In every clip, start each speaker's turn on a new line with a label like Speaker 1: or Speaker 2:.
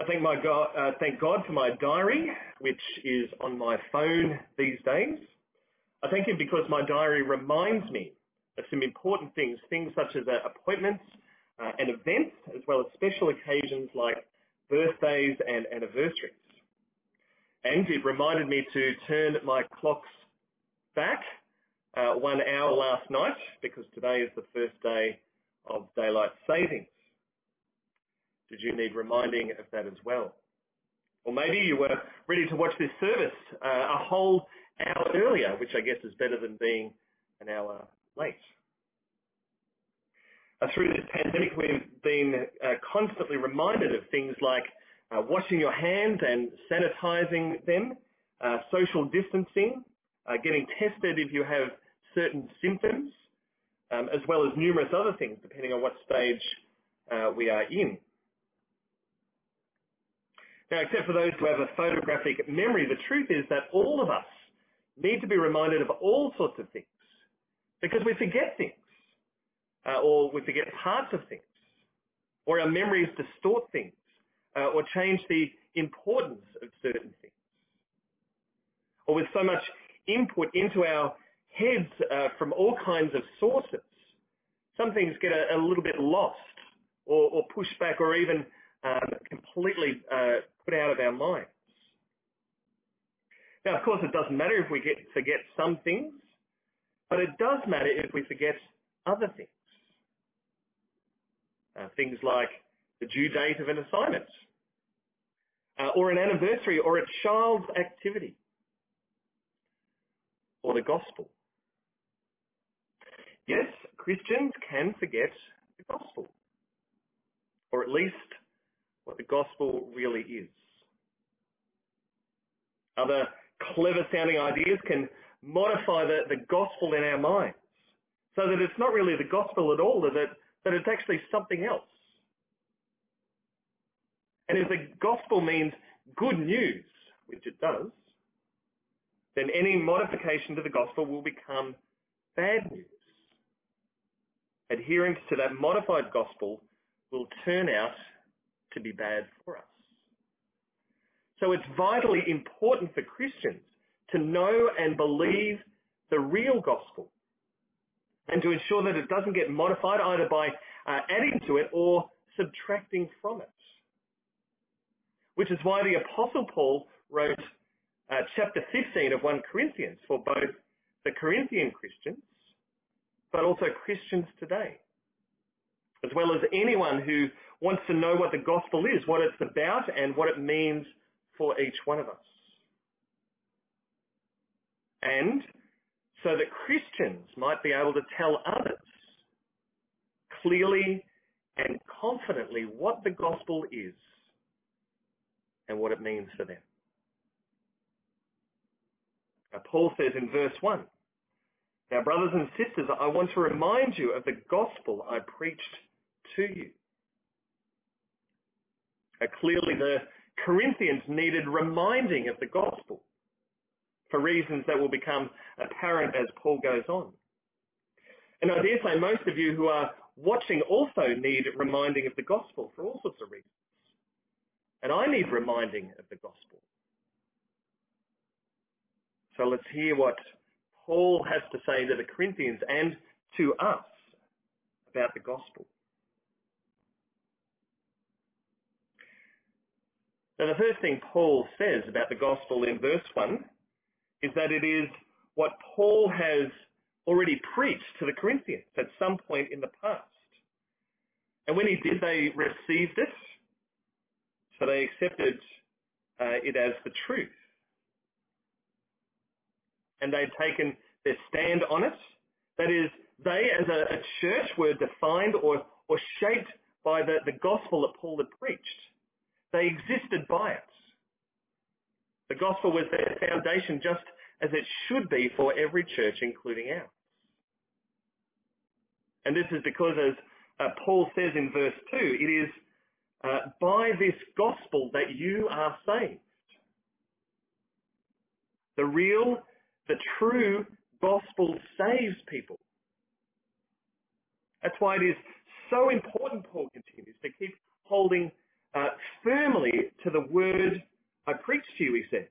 Speaker 1: Thank God for my diary, which is on my phone these days. I thank him because my diary reminds me of some important things such as appointments and events, as well as special occasions like birthdays and anniversaries. And it reminded me to turn my clocks back 1 hour last night, because today is the first day of daylight savings. Did you need reminding of that as well? Or maybe you were ready to watch this service a whole hour earlier, which I guess is better than being an hour late. Through this pandemic, we've been constantly reminded of things like washing your hands and sanitizing them, social distancing, getting tested if you have certain symptoms, as well as numerous other things, depending on what stage we are in. Now, except for those who have a photographic memory, the truth is that all of us need to be reminded of all sorts of things, because we forget things, or we forget parts of things, or our memories distort things, or change the importance of certain things. Or with so much input into our heads from all kinds of sources, some things get a little bit lost, or pushed back, or even completely put out of our minds. Now, of course, it doesn't matter if we forget some things, but it does matter if we forget other things. Things like the due date of an assignment, or an anniversary, or a child's activity, or the gospel. Yes, Christians can forget the gospel, or at least what the gospel really is. Other clever sounding ideas can modify the gospel in our minds so that it's not really the gospel at all, that it's actually something else. And if the gospel means good news, which it does, then any modification to the gospel will become bad news. Adherence to that modified gospel will turn out to be bad for us. So it's vitally important for Christians to know and believe the real gospel, and to ensure that it doesn't get modified either by adding to it or subtracting from it. Which is why the Apostle Paul wrote chapter 15 of 1 Corinthians for both the Corinthian Christians, but also Christians today, as well as anyone who wants to know what the gospel is, what it's about, and what it means for each one of us. And so that Christians might be able to tell others clearly and confidently what the gospel is and what it means for them. Paul says in verse 1, "Now, brothers and sisters, I want to remind you of the gospel I preached to you." Clearly, the Corinthians needed reminding of the gospel for reasons that will become apparent as Paul goes on. And I dare say most of you who are watching also need reminding of the gospel for all sorts of reasons. And I need reminding of the gospel. So let's hear what Paul has to say to the Corinthians and to us about the gospel. Now, the first thing Paul says about the gospel in verse 1 is that it is what Paul has already preached to the Corinthians at some point in the past. And when he did, they received it, so they accepted it as the truth. And they'd taken their stand on it. That is, they as a church were defined or shaped by the gospel that Paul had preached. They existed by it. The gospel was their foundation, just as it should be for every church, including ours. And this is because, as Paul says in verse 2, it is by this gospel that you are saved. The true gospel saves people. That's why it is so important, Paul continues, to keep holding firmly to the word I preach to you, he says.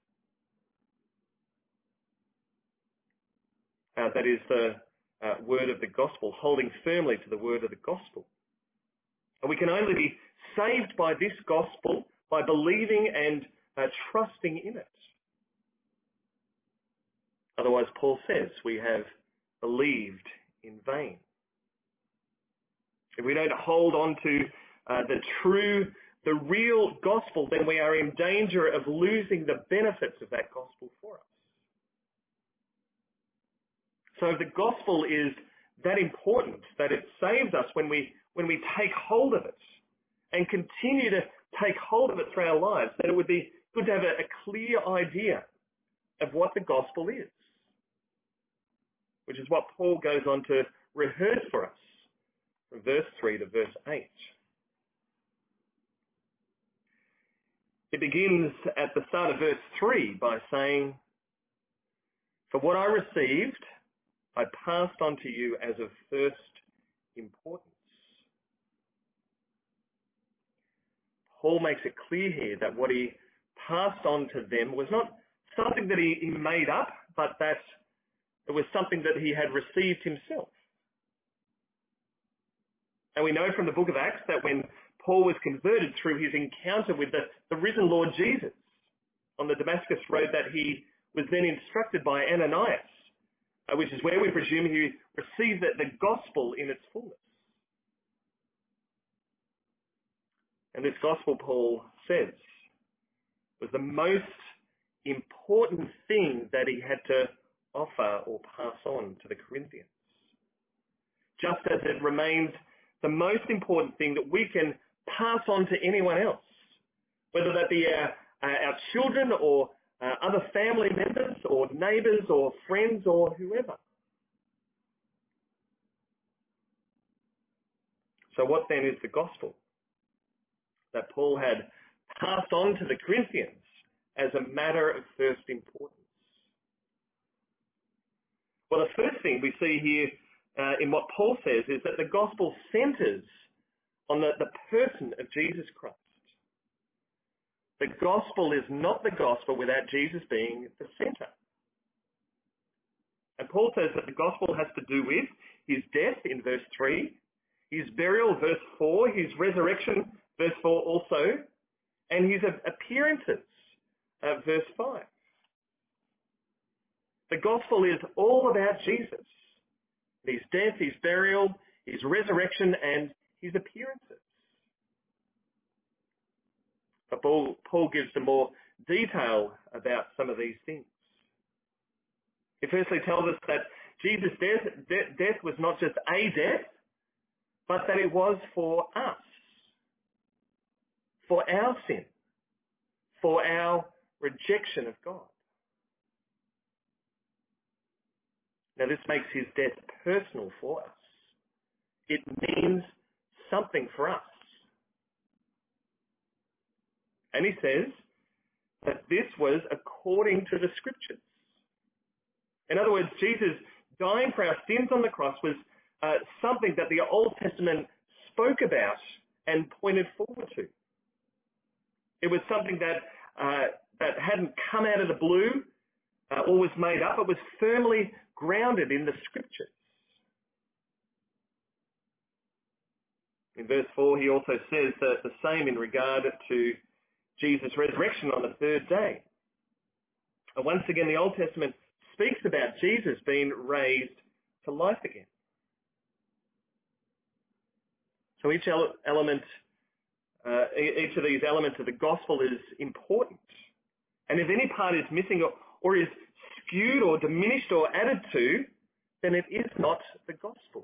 Speaker 1: That is the word of the gospel, holding firmly to the word of the gospel. And we can only be saved by this gospel by believing and trusting in it. Otherwise, Paul says, we have believed in vain. If we don't hold on to the real gospel, then we are in danger of losing the benefits of that gospel for us. So if the gospel is that important that it saves us when we take hold of it and continue to take hold of it through our lives, then it would be good to have a clear idea of what the gospel is, which is what Paul goes on to rehearse for us from verse 3 to verse 8. It begins at the start of verse 3 by saying, "For what I received, I passed on to you as of first importance." Paul makes it clear here that what he passed on to them was not something that he made up, but that it was something that he had received himself. And we know from the book of Acts that when Paul was converted through his encounter with the risen Lord Jesus on the Damascus road, that he was then instructed by Ananias, which is where we presume he received the gospel in its fullness. And this gospel, Paul says, was the most important thing that he had to offer or pass on to the Corinthians. Just as it remains the most important thing that we can pass on to anyone else, whether that be our children or other family members or neighbours or friends or whoever. So what then is the gospel that Paul had passed on to the Corinthians as a matter of first importance? Well, the first thing we see here in what Paul says is that the gospel centres on the person of Jesus Christ. The gospel is not the gospel without Jesus being the centre. And Paul says that the gospel has to do with his death in verse 3, his burial, verse 4, his resurrection, verse 4 also, and his appearances, verse 5. The gospel is all about Jesus, his death, his burial, his resurrection, and his appearances. But Paul gives some more detail about some of these things. He firstly tells us that Jesus' death was not just a death, but that it was for us, for our sin, for our rejection of God. Now, this makes his death personal for us. It means something for us. And he says that this was according to the scriptures. In other words, Jesus dying for our sins on the cross was something that the Old Testament spoke about and pointed forward to. It was something that hadn't come out of the blue or was made up. It was firmly grounded in the scriptures. In verse 4, he also says the same in regard to Jesus' resurrection on the third day. And once again, the Old Testament speaks about Jesus being raised to life again. So each element, each of these elements of the gospel is important. And if any part is missing or is skewed or diminished or added to, then it is not the gospel.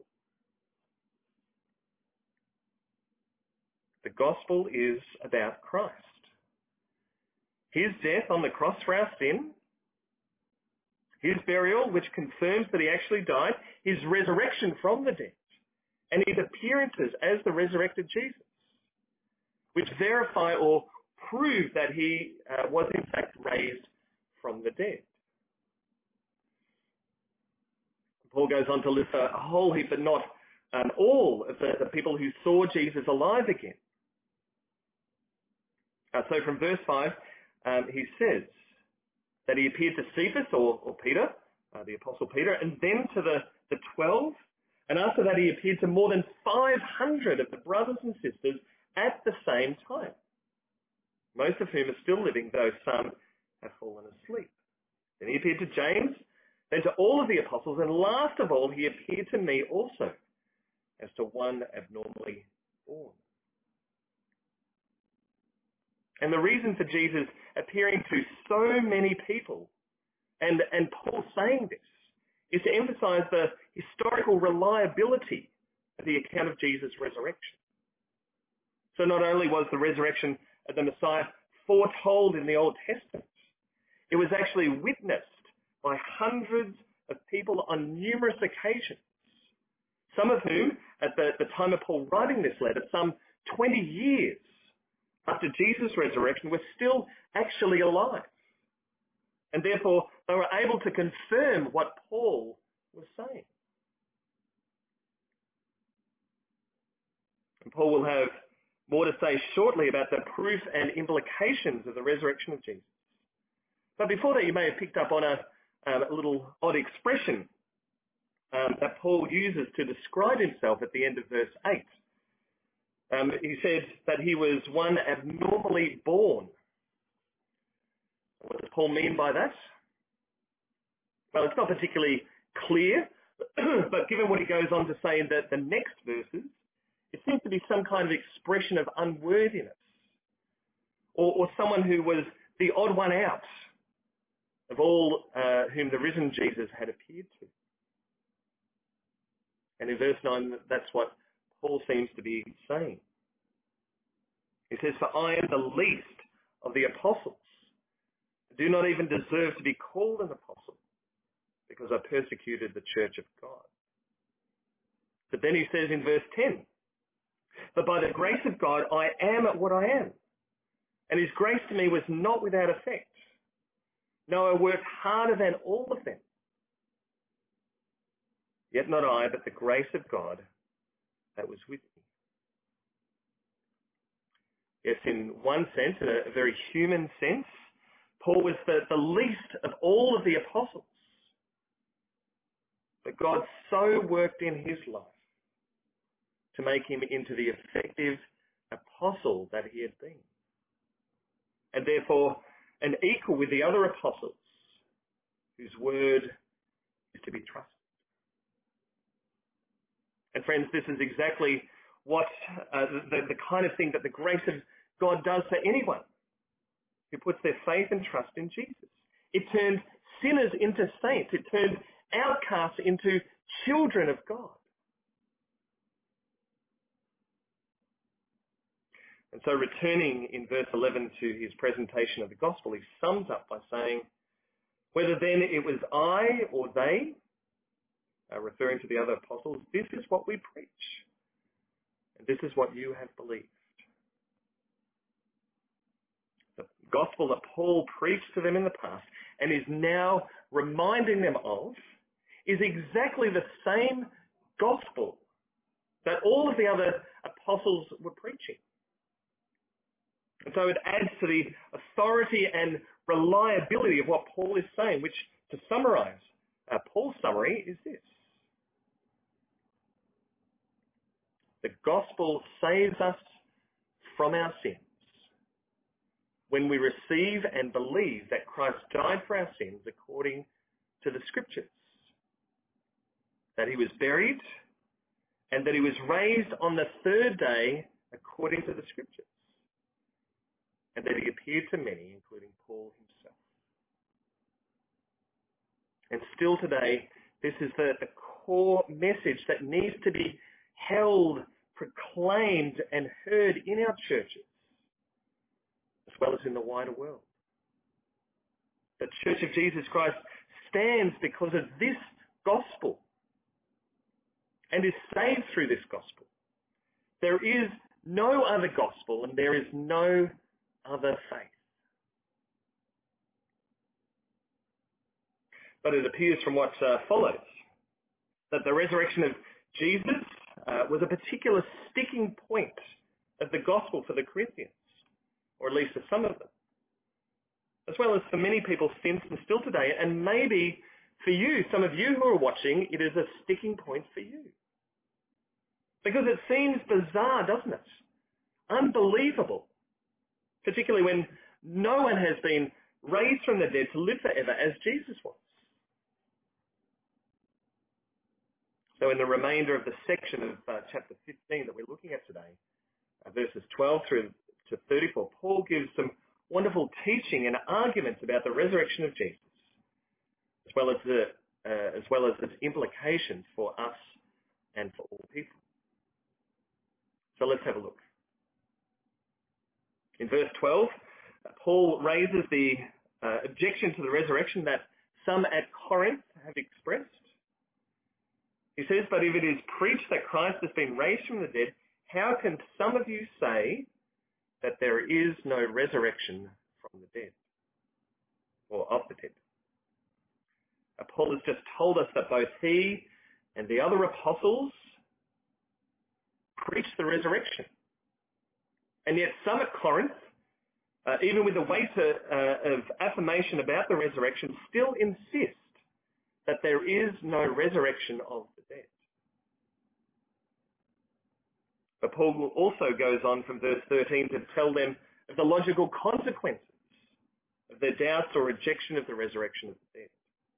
Speaker 1: The gospel is about Christ. His death on the cross for our sin, his burial, which confirms that he actually died, his resurrection from the dead, and his appearances as the resurrected Jesus, which verify or prove that he was in fact raised from the dead. Paul goes on to list a whole heap, but not all of the people who saw Jesus alive again. So from verse 5, he says that he appeared to Cephas or Peter, the Apostle Peter, and then to the 12. And after that, he appeared to more than 500 of the brothers and sisters at the same time, most of whom are still living, though some have fallen asleep. Then he appeared to James, then to all of the apostles, and last of all, he appeared to me also, as to one abnormally born. And the reason for Jesus appearing to so many people, and Paul saying this, is to emphasize the historical reliability of the account of Jesus' resurrection. So not only was the resurrection of the Messiah foretold in the Old Testament, it was actually witnessed by hundreds of people on numerous occasions, some of whom, at the time of Paul writing this letter, some 20 years after Jesus' resurrection, were still actually alive. And therefore, they were able to confirm what Paul was saying. And Paul will have more to say shortly about the proof and implications of the resurrection of Jesus. But before that, you may have picked up on a little odd expression that Paul uses to describe himself at the end of verse 8. He said that he was one abnormally born. What does Paul mean by that? Well, it's not particularly clear, but given what he goes on to say in the next verses, it seems to be some kind of expression of unworthiness, or someone who was the odd one out of all whom the risen Jesus had appeared to. And in verse 9, that's what Paul seems to be saying. He says, "For I am the least of the apostles. I do not even deserve to be called an apostle, because I persecuted the church of God." But then he says in verse 10, "But by the grace of God, I am what I am. And his grace to me was not without effect. No, I worked harder than all of them. Yet not I, but the grace of God that was with me." Yes, in one sense, in a very human sense, Paul was the least of all of the apostles. But God so worked in his life to make him into the effective apostle that he had been. And therefore, an equal with the other apostles, whose word is to be trusted. And friends, this is exactly what the kind of thing that the grace of God does for anyone who puts their faith and trust in Jesus. It turns sinners into saints. It turns outcasts into children of God. And so returning in verse 11 to his presentation of the gospel, he sums up by saying, "Whether then it was I or they," referring to the other apostles, "this is what we preach. And this is what you have believed." The gospel that Paul preached to them in the past and is now reminding them of is exactly the same gospel that all of the other apostles were preaching. And so it adds to the authority and reliability of what Paul is saying, which, to summarize, Paul's summary is this. The gospel saves us from our sins when we receive and believe that Christ died for our sins according to the Scriptures, that he was buried, and that he was raised on the third day according to the Scriptures, and that he appeared to many, including Paul himself. And still today, this is the core message that needs to be held, proclaimed, and heard in our churches, as well as in the wider world. The Church of Jesus Christ stands because of this gospel and is saved through this gospel. There is no other gospel and there is no other faith. But it appears from what follows that the resurrection of Jesus was a particular sticking point of the gospel for the Corinthians, or at least a some of them, as well as for many people since and still today. And maybe for you, some of you who are watching, it is a sticking point for you. Because it seems bizarre, doesn't it? Unbelievable. Particularly when no one has been raised from the dead to live forever as Jesus was. So in the remainder of the section of chapter 15 that we're looking at today, verses 12 through to 34, Paul gives some wonderful teaching and arguments about the resurrection of Jesus, as well as its implications for us and for all people. So let's have a look. In verse 12, Paul raises the objection to the resurrection that some at Corinth have expressed. He says, "But if it is preached that Christ has been raised from the dead, how can some of you say that there is no resurrection from the dead, or of the dead?" Paul has just told us that both he and the other apostles preached the resurrection. And yet some at Corinth, even with the weight of affirmation about the resurrection, still insist that there is no resurrection of the dead. But Paul also goes on from verse 13 to tell them of the logical consequences of their doubts or rejection of the resurrection of the dead.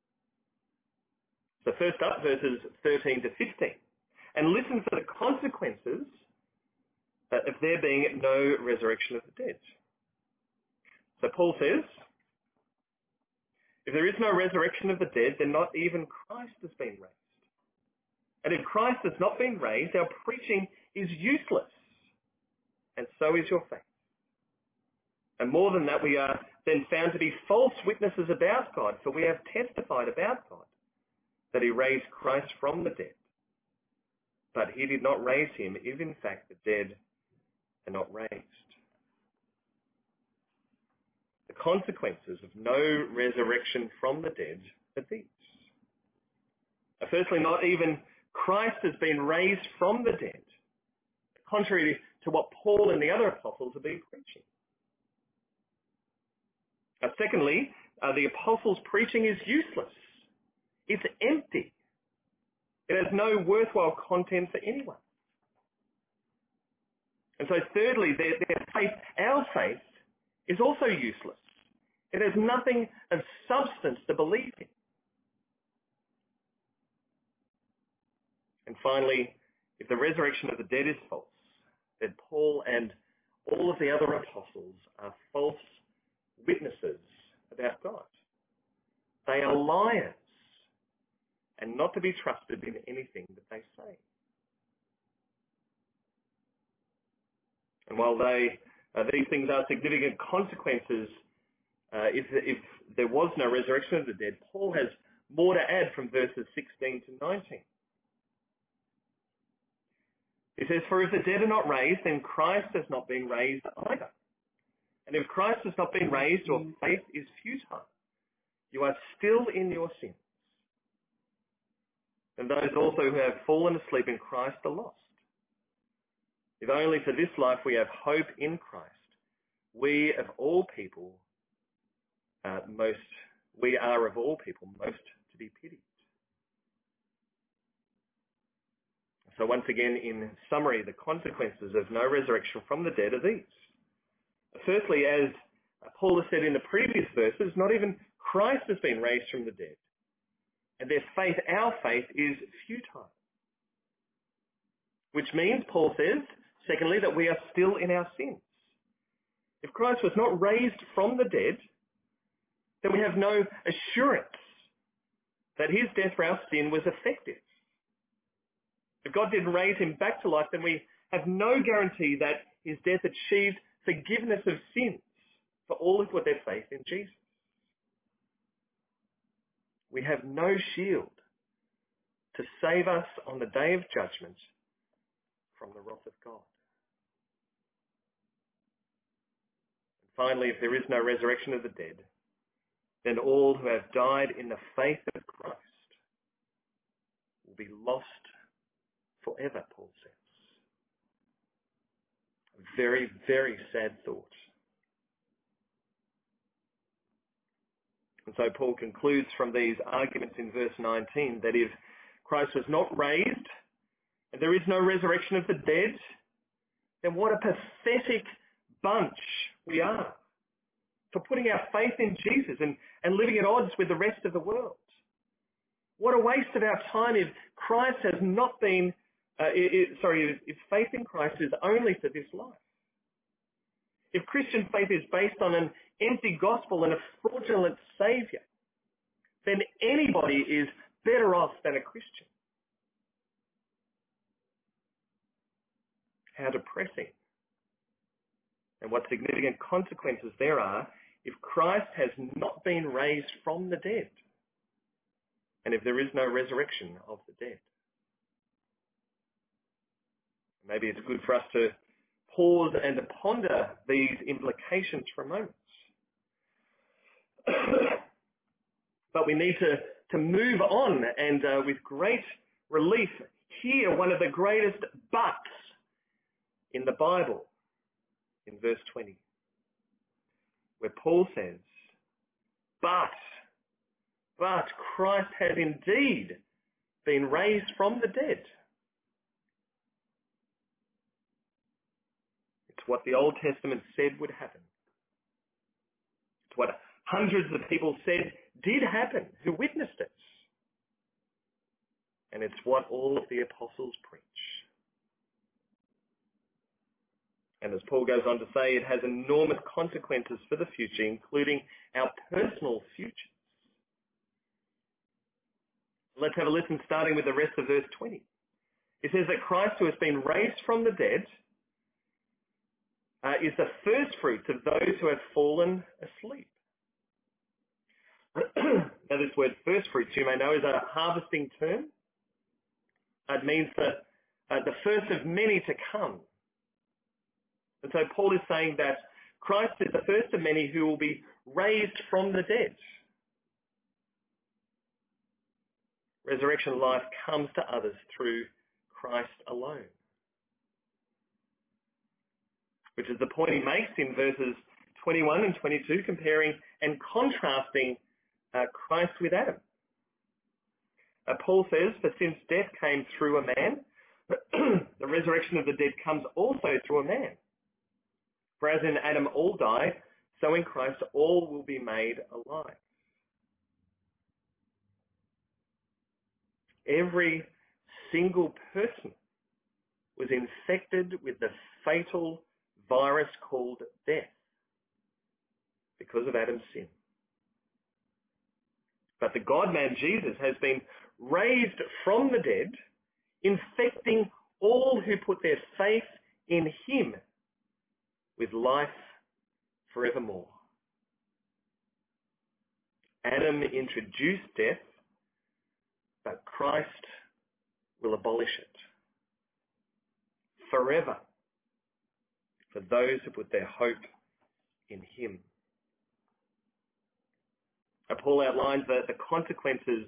Speaker 1: So first up, verses 13 to 15. And listen for the consequences of there being no resurrection of the dead. So Paul says, if there is no resurrection of the dead, then not even Christ has been raised. And if Christ has not been raised, our preaching is useless, and so is your faith. And more than that, we are then found to be false witnesses about God, for we have testified about God that he raised Christ from the dead. But he did not raise him if in fact the dead are not raised. The consequences of no resurrection from the dead are these. Firstly, not even Christ has been raised from the dead, contrary to what Paul and the other apostles have been preaching. Secondly, the apostles' preaching is useless. It's empty. It has no worthwhile content for anyone. And so thirdly, their faith, our faith, is also useless. It has nothing of substance to believe in. And finally, if the resurrection of the dead is false, then Paul and all of the other apostles are false witnesses about God. They are liars and not to be trusted in anything that they say. And while these things are significant consequences, if there was no resurrection of the dead, Paul has more to add from verses 16 to 19. He says, "For if the dead are not raised, then Christ has not been raised either. And if Christ has not been raised, your faith is futile. You are still in your sins. And those also who have fallen asleep in Christ are lost. If only for this life we have hope in Christ, we are of all people most to be pitied." So once again, in summary, the consequences of no resurrection from the dead are these. Firstly, as Paul has said in the previous verses, not even Christ has been raised from the dead. And their faith, our faith, is futile. Which means, Paul says, secondly, that we are still in our sins. If Christ was not raised from the dead, then we have no assurance that his death for our sin was effective. If God didn't raise him back to life, then we have no guarantee that his death achieved forgiveness of sins for all who put their faith in Jesus. We have no shield to save us on the day of judgment from the wrath of God. And finally, if there is no resurrection of the dead, then all who have died in the faith of Christ will be lost forever, Paul says. A very, very sad thought. And so Paul concludes from these arguments in verse 19 that if Christ was not raised and there is no resurrection of the dead, then what a pathetic bunch we are for putting our faith in Jesus and living at odds with the rest of the world. What a waste of our time if Christ has not been, if faith in Christ is only for this life. If Christian faith is based on an empty gospel and a fraudulent saviour, then anybody is better off than a Christian. How depressing. And what significant consequences there are if Christ has not been raised from the dead, and if there is no resurrection of the dead. Maybe it's good for us to pause and to ponder these implications for a moment. But we need to move on and with great relief hear one of the greatest buts in the Bible in verse 20, where Paul says, but Christ has indeed been raised from the dead. It's what the Old Testament said would happen. It's what hundreds of people said did happen, who witnessed it. And it's what all of the apostles preach. And as Paul goes on to say, it has enormous consequences for the future, including our personal futures. Let's have a listen, starting with the rest of verse 20. It says that Christ, who has been raised from the dead, is the first fruits of those who have fallen asleep. Now, this word first fruits, you may know, is a harvesting term. It means the first of many to come. And so Paul is saying that Christ is the first of many who will be raised from the dead. Resurrection life comes to others through Christ alone. Which is the point he makes in verses 21 and 22, comparing and contrasting Christ with Adam. Paul says, for since death came through a man, the resurrection of the dead comes also through a man. For as in Adam all die, so in Christ all will be made alive. Every single person was infected with the fatal virus called death because of Adam's sin. But the God-man Jesus has been raised from the dead, infecting all who put their faith in him with life forevermore. Adam introduced death, but Christ will abolish it forever for those who put their hope in him. Paul outlines the consequences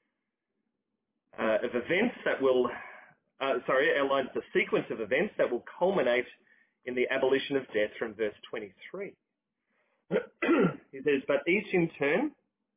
Speaker 1: of events that will, outlines the sequence of events that will culminate in the abolition of death from verse 23. He says, but each in turn,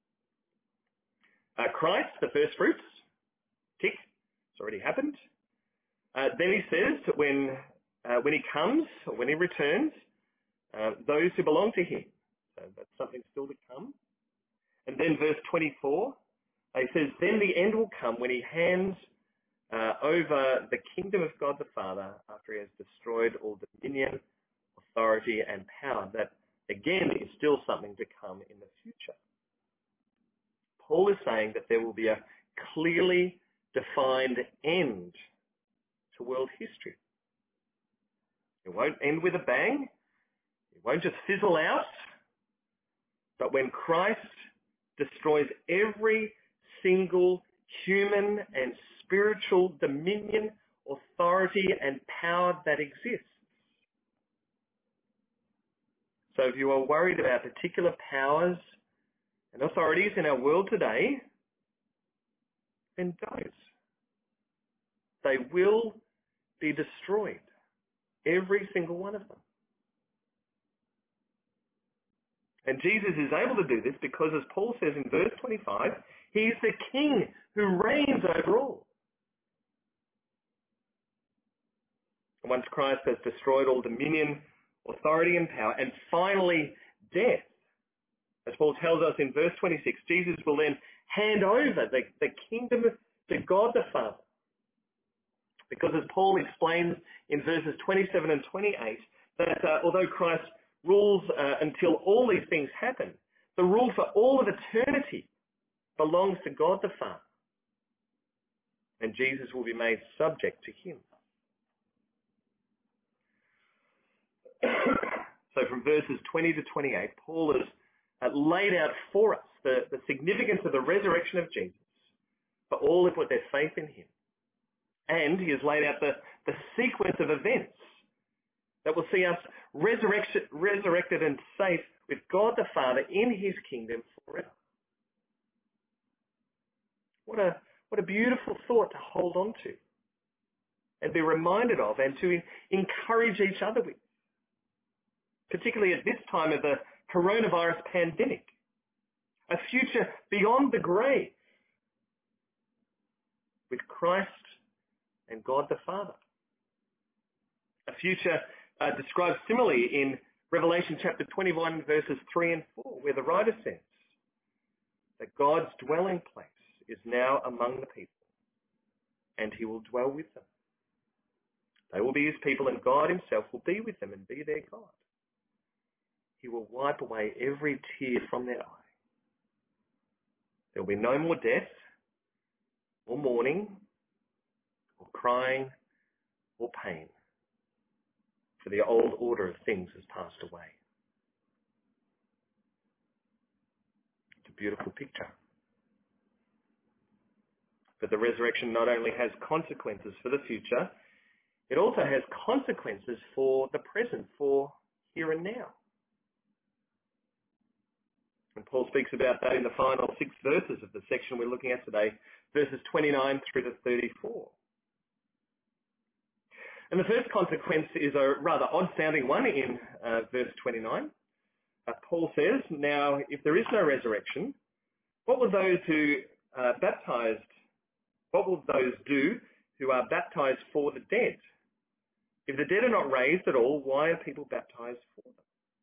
Speaker 1: Christ, the first fruits, tick, it's already happened. Then he says that when he comes, or when he returns, those who belong to him. So that's something still to come. And then verse 24, he says, then the end will come when he hands over the kingdom of God the Father after he has destroyed all dominion, authority, and power. That, again, is still something to come in the future. Paul is saying that there will be a clearly defined end to world history. It won't end with a bang. It won't just fizzle out. But when Christ destroys every single human and spiritual dominion, authority, and power that exists. So if you are worried about particular powers and authorities in our world today, then don't. They will be destroyed. Every single one of them. And Jesus is able to do this because, as Paul says in verse 25, he is the King who reigns over all. And once Christ has destroyed all dominion, authority and power, and finally death, as Paul tells us in verse 26, Jesus will then hand over the kingdom to God the Father. Because as Paul explains in verses 27 and 28, that although Christ rules until all these things happen, the rule for all of eternity belongs to God the Father. And Jesus will be made subject to him. So from verses 20 to 28, Paul has laid out for us the significance of the resurrection of Jesus for all who put their faith in him. And he has laid out the sequence of events that will see us resurrected and safe with God the Father in his kingdom forever. What a beautiful thought to hold on to and be reminded of and to encourage each other with, particularly at this time of the coronavirus pandemic. A future beyond the grave with Christ and God the Father. A future described similarly in Revelation chapter 21 verses 3 and 4, where the writer says that God's dwelling place is now among the people, and he will dwell with them. They will be his people, and God himself will be with them and be their God. He will wipe away every tear from their eye. There will be no more death, or mourning, or crying, or pain, for the old order of things has passed away. It's a beautiful picture. But the resurrection not only has consequences for the future, it also has consequences for the present, for here and now. And Paul speaks about that in the final 6 verses of the section we're looking at today, verses 29 through to 34. And the first consequence is a rather odd-sounding one in verse 29. Paul says, "Now, if there is no resurrection, what will those who are baptized, what will those do who are baptized for the dead? If the dead are not raised at all, why are people baptized for them?"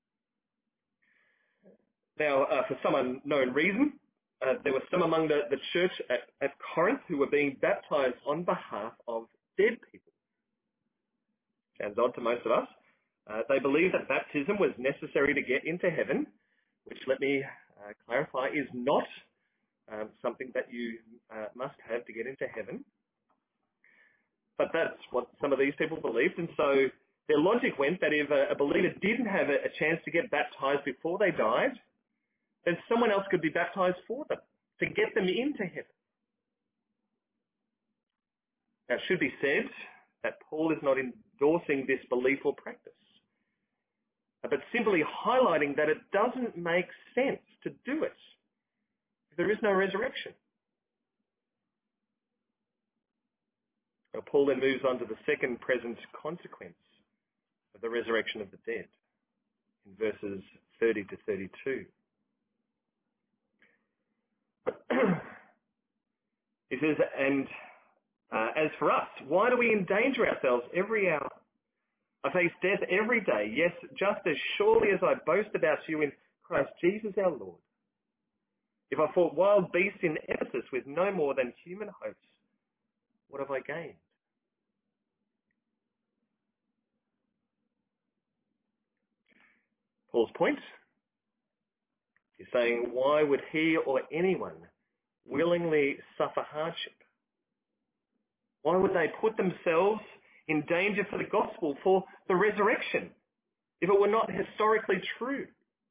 Speaker 1: Now, for some unknown reason, there were some among the church at Corinth who were being baptized on behalf of dead people. Sounds odd to most of us. They believed that baptism was necessary to get into heaven, which, let me clarify, is not something that you must have to get into heaven. But that's what some of these people believed, and so their logic went that if a believer didn't have a chance to get baptized before they died, then someone else could be baptized for them to get them into heaven. Now, it should be said that Paul is not endorsing this belief or practice, but simply highlighting that it doesn't make sense to do it if there is no resurrection. Now, Paul then moves on to the second present consequence of the resurrection of the dead in verses 30 to 32. He says, "And as for us, why do we endanger ourselves every hour? I face death every day, yes, just as surely as I boast about you in Christ Jesus our Lord. If I fought wild beasts in Ephesus with no more than human hopes, what have I gained?" Paul's point is saying, why would he or anyone willingly suffer hardship? Why would they put themselves in danger for the gospel, for the resurrection, if it were not historically true?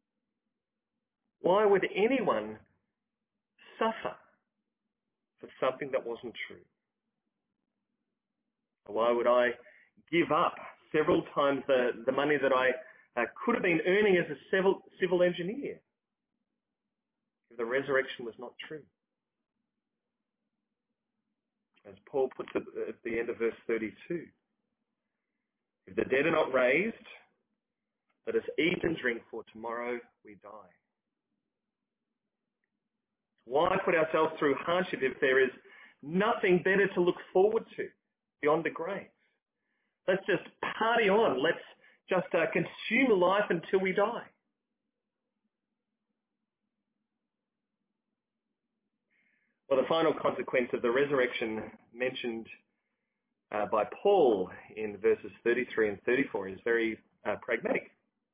Speaker 1: Why would anyone suffer for something that wasn't true? Why would I give up several times the money that I could have been earning as a civil engineer if the resurrection was not true? As Paul puts it at the end of verse 32, if the dead are not raised, Let us eat and drink, for tomorrow we die. Why put ourselves through hardship if there is nothing better to look forward to beyond the grave? Let's just party on. Let's just consume life until we die. Well, the final consequence of the resurrection mentioned by Paul in verses 33 and 34 is very pragmatic.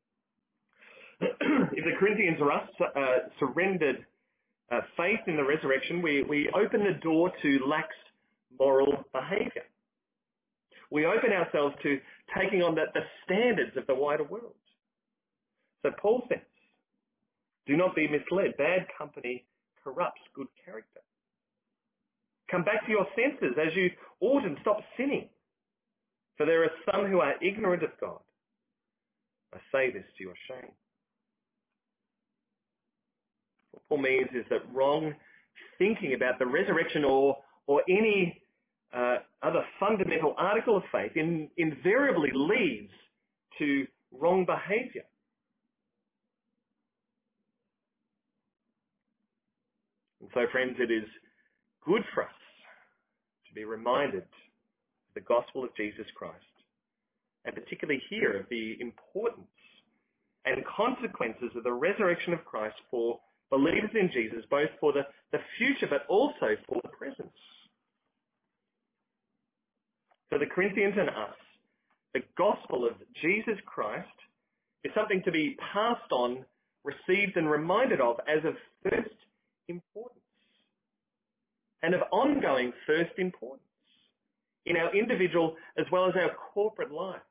Speaker 1: If the Corinthians or us surrendered faith in the resurrection, we open the door to lax moral behaviour. We open ourselves to taking on the standards of the wider world. So Paul says, do not be misled. Bad company corrupts good character. Come back to your senses as you ought and stop sinning. For there are some who are ignorant of God. I say this to your shame. What Paul means is that wrong thinking about the resurrection or any other fundamental article of faith invariably leads to wrong behaviour. And so, friends, it is good for us to be reminded of the gospel of Jesus Christ, and particularly here of the importance and consequences of the resurrection of Christ for believers in Jesus, both for the future but also for the present. For the Corinthians and us, the gospel of Jesus Christ is something to be passed on, received and reminded of as of first importance and of ongoing first importance in our individual as well as our corporate lives.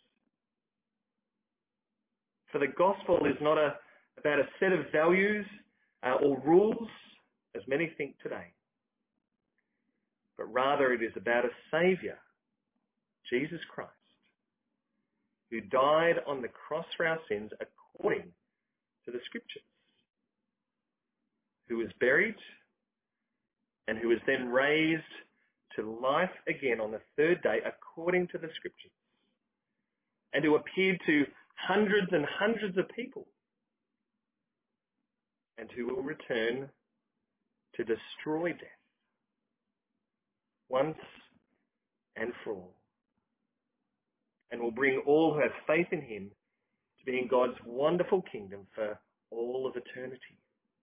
Speaker 1: For the gospel is not about a set of values or rules, as many think today, but rather it is about a Saviour, Jesus Christ, who died on the cross for our sins according to the Scriptures, who was buried and who was then raised to life again on the third day according to the Scriptures, and who appeared to hundreds and hundreds of people, and who will return to destroy death once and for all, and will bring all who have faith in him to be in God's wonderful kingdom for all of eternity.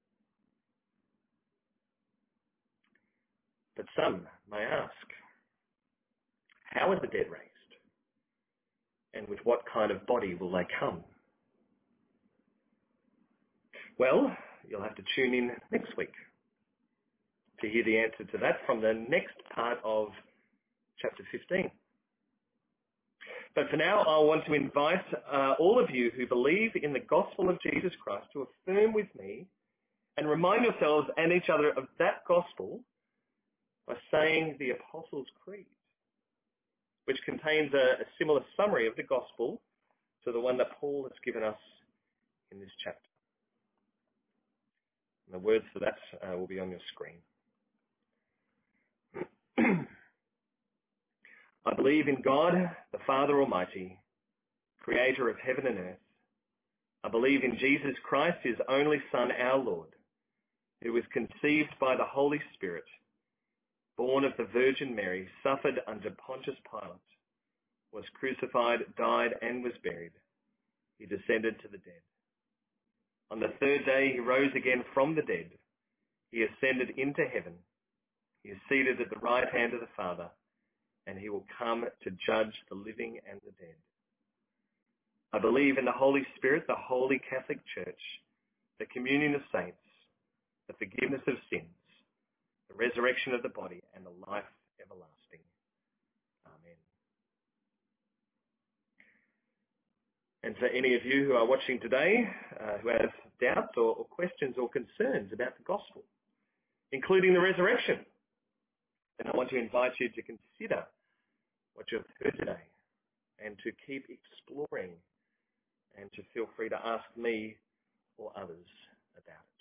Speaker 1: But some may ask, how are the dead raised? And with what kind of body will they come? Well, you'll have to tune in next week to hear the answer to that from the next part of chapter 15. But for now, I want to invite all of you who believe in the gospel of Jesus Christ to affirm with me and remind yourselves and each other of that gospel by saying the Apostles' Creed, which contains a similar summary of the gospel to the one that Paul has given us in this chapter. And the words for that will be on your screen. I believe in God, the Father Almighty, creator of heaven and earth. I believe in Jesus Christ, his only Son, our Lord, who was conceived by the Holy Spirit, born of the Virgin Mary, suffered under Pontius Pilate, was crucified, died, and was buried. He descended to the dead. On the third day, he rose again from the dead. He ascended into heaven. He is seated at the right hand of the Father, and he will come to judge the living and the dead. I believe in the Holy Spirit, the Holy Catholic Church, the communion of saints, the forgiveness of sins, the resurrection of the body, and the life everlasting. Amen. And for any of you who are watching today who have doubts or questions or concerns about the gospel, including the resurrection, then I want to invite you to consider what you've heard today and to keep exploring and to feel free to ask me or others about it.